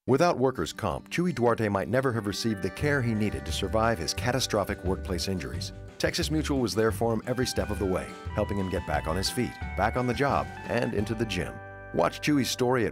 Without workers' comp, Chuy Duarte might never have received the care he needed to survive his catastrophic workplace injuries. Texas Mutual was there for him every step of the way, helping him get back on his feet, back on the job, and into the gym. Watch Chuy's story at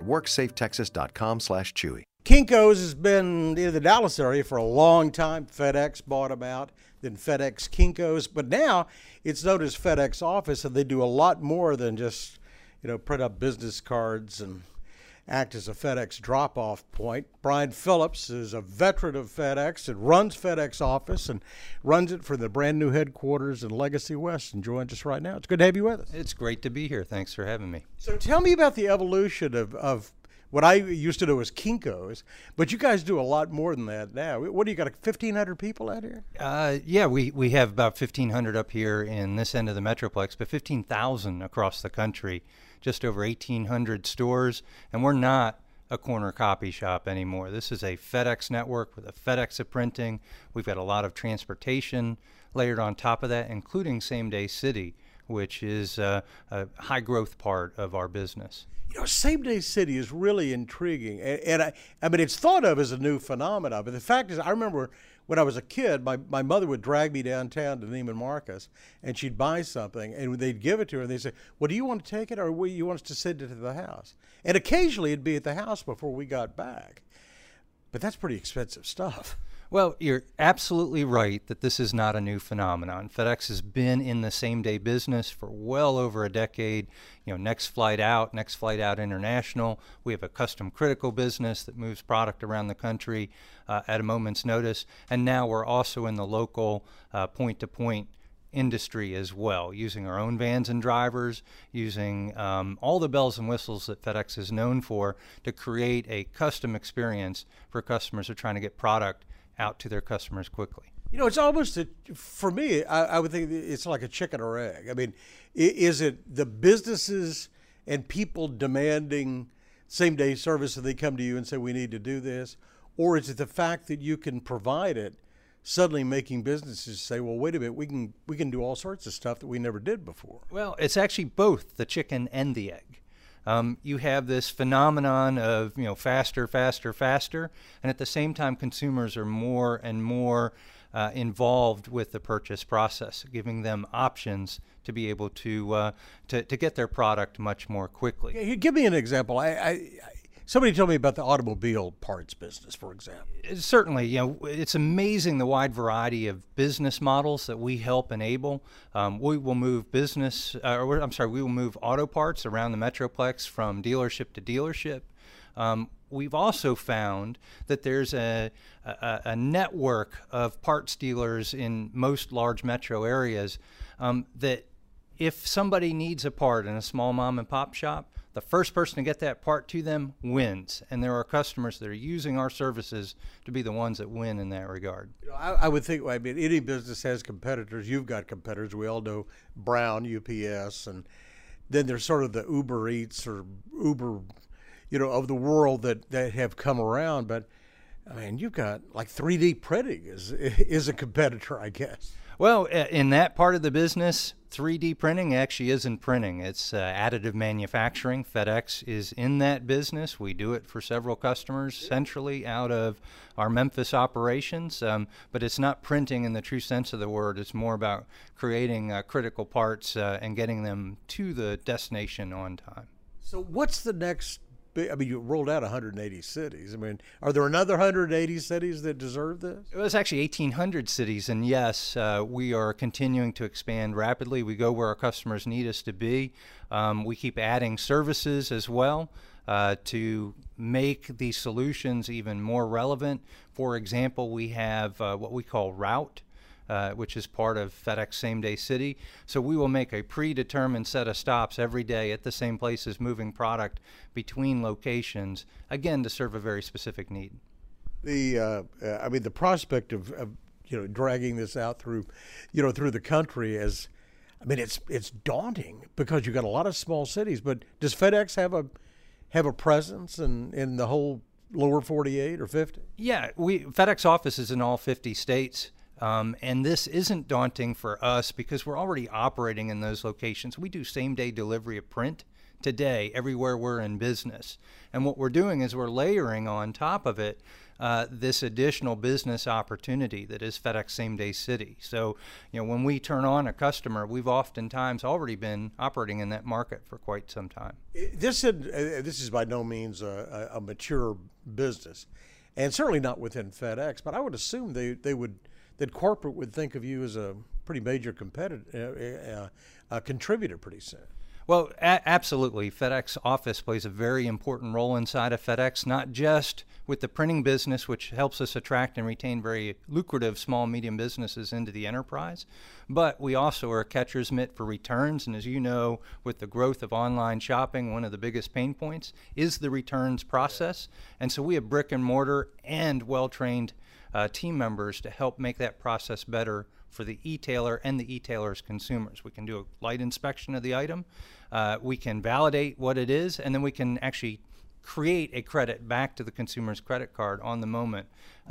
WorkSafeTexas.com/Chuy. Kinko's has been in the Dallas area for a long time. FedEx bought them out, then FedEx Kinko's, but now it's known as FedEx Office, and they do a lot more than just, print up business cards and act as a FedEx drop-off point. Brian Phillips is a veteran of FedEx and runs FedEx Office and runs it for the brand new headquarters in Legacy West, and joins us right now. It's good to have you with us. It's great to be here. Thanks for having me. So tell me about the evolution of what I used to know as Kinko's, but you guys do a lot more than that now. What do you got, 1,500 people out here? Yeah, we have about 1,500 up here in this end of the Metroplex, but 15,000 across the country, just over 1,800 stores, and we're not a corner copy shop anymore. This is a FedEx network with a FedEx of printing. We've got a lot of transportation layered on top of that, including same-day city, which is a high growth part of our business. Same-day city is really intriguing, and I mean, it's thought of as a new phenomenon, but the fact is, I remember when I was a kid, my mother would drag me downtown to Neiman Marcus, and she'd buy something, and they'd give it to her, and they'd say, well, do you want to take it, or do you want us to send it to the house? And occasionally it'd be at the house before we got back, but that's pretty expensive stuff. Well, you're absolutely right that this is not a new phenomenon. FedEx has been in the same-day business for well over a decade. Next Flight Out International. We have a custom critical business that moves product around the country at a moment's notice. And now we're also in the local point-to-point industry as well, using our own vans and drivers, using all the bells and whistles that FedEx is known for to create a custom experience for customers who are trying to get product out to their customers quickly. It's almost, for me, I would think it's like a chicken or egg. I mean, is it the businesses and people demanding same-day service, and they come to you and say, we need to do this? Or is it the fact that you can provide it, suddenly making businesses say, well, wait a minute, we can do all sorts of stuff that we never did before? Well, it's actually both the chicken and the egg. You have this phenomenon of, faster, and at the same time, consumers are more and more involved with the purchase process, giving them options to be able to get their product much more quickly. Yeah, give me an example. Somebody told me about the automobile parts business, for example. Certainly, it's amazing the wide variety of business models that we help enable. We will move we will move auto parts around the Metroplex from dealership to dealership. We've also found that there's a network of parts dealers in most large metro areas that if somebody needs a part in a small mom and pop shop, the first person to get that part to them wins. And there are customers that are using our services to be the ones that win in that regard. I would think, any business has competitors. You've got competitors. We all know Brown, UPS, and then there's sort of the Uber Eats or Uber, of the world that have come around. But, you've got like 3D printing is a competitor, I guess. Well, in that part of the business, 3D printing actually isn't printing. It's additive manufacturing. FedEx is in that business. We do it for several customers centrally out of our Memphis operations, but it's not printing in the true sense of the word. It's more about creating critical parts and getting them to the destination on time. So what's the next? You rolled out 180 cities. Are there another 180 cities that deserve this? It was actually 1,800 cities, and yes, we are continuing to expand rapidly. We go where our customers need us to be. We keep adding services as well to make these solutions even more relevant. For example, we have what we call Route, which is part of FedEx Same Day City. So we will make a predetermined set of stops every day at the same places, moving product between locations, again, to serve a very specific need. The prospect of dragging this out through the country it's daunting because you've got a lot of small cities. But does FedEx have a presence in the whole lower 48 or 50? Yeah, FedEx office is in all 50 states. And this isn't daunting for us because we're already operating in those locations. We do same-day delivery of print today everywhere we're in business. And what we're doing is we're layering on top of it this additional business opportunity that is FedEx Same Day City. So, when we turn on a customer, we've oftentimes already been operating in that market for quite some time. This is by no means a mature business, and certainly not within FedEx. But I would assume that corporate would think of you as a pretty major contributor pretty soon. Well, absolutely. FedEx Office plays a very important role inside of FedEx, not just with the printing business, which helps us attract and retain very lucrative small, medium businesses into the enterprise, but we also are a catcher's mitt for returns. And as you know, with the growth of online shopping, one of the biggest pain points is the returns process. And so we have brick and mortar and well-trained team members to help make that process better for the e-tailer and the e-tailer's consumers. We can do a light inspection of the item, we can validate what it is, and then we can actually create a credit back to the consumer's credit card on the moment,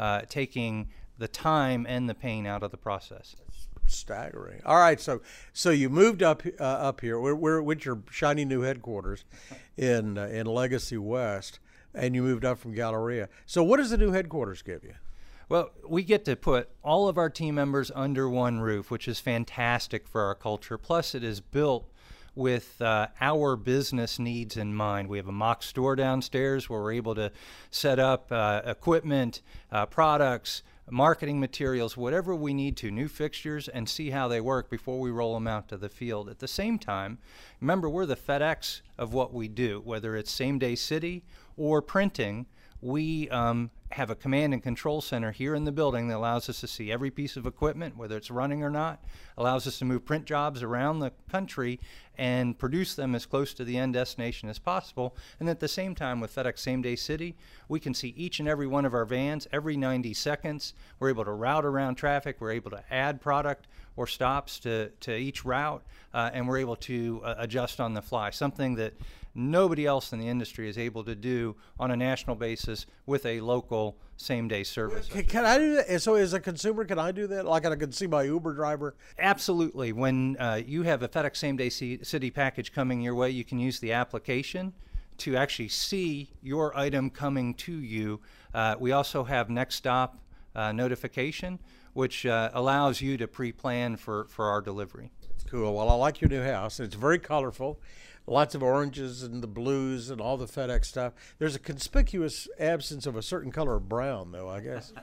taking the time and the pain out of the process. Staggering. All right, so you moved up here. We're with your shiny new headquarters in Legacy West, and you moved up from Galleria. So what does the new headquarters give you? Well, we get to put all of our team members under one roof, which is fantastic for our culture. Plus, it is built with our business needs in mind. We have a mock store downstairs where we're able to set up equipment, products, marketing materials, whatever we need to, new fixtures, and see how they work before we roll them out to the field. At the same time, remember, we're the FedEx of what we do, whether it's Same Day City or printing. We have a command and control center here in the building that allows us to see every piece of equipment, whether it's running or not, allows us to move print jobs around the country and produce them as close to the end destination as possible. And at the same time, with FedEx Same Day City, we can see each and every one of our vans every 90 seconds. We're able to route around traffic. We're able to add product or stops to each route, and we're able to adjust on the fly, something that nobody else in the industry is able to do on a national basis with a local same-day service. Can I do that? So as a consumer, can I do that? Like I can see my Uber driver? Absolutely. When you have a FedEx Same-Day City package coming your way, you can use the application to actually see your item coming to you. We also have next stop notification, which allows you to pre-plan for our delivery. That's cool. Well, I like your new house. It's very colorful. Lots of oranges and the blues and all the FedEx stuff. There's a conspicuous absence of a certain color of brown, though, I guess.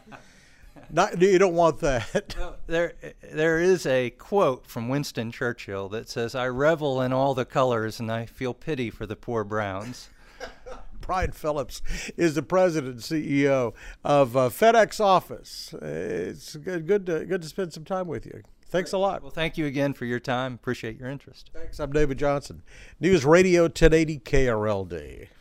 You don't want that. Well, there is a quote from Winston Churchill that says, "I revel in all the colors and I feel pity for the poor browns." Brian Phillips is the president and CEO of FedEx Office. It's good to spend some time with you. Thanks a lot. Well, thank you again for your time. Appreciate your interest. Thanks. I'm David Johnson. News Radio 1080 KRLD.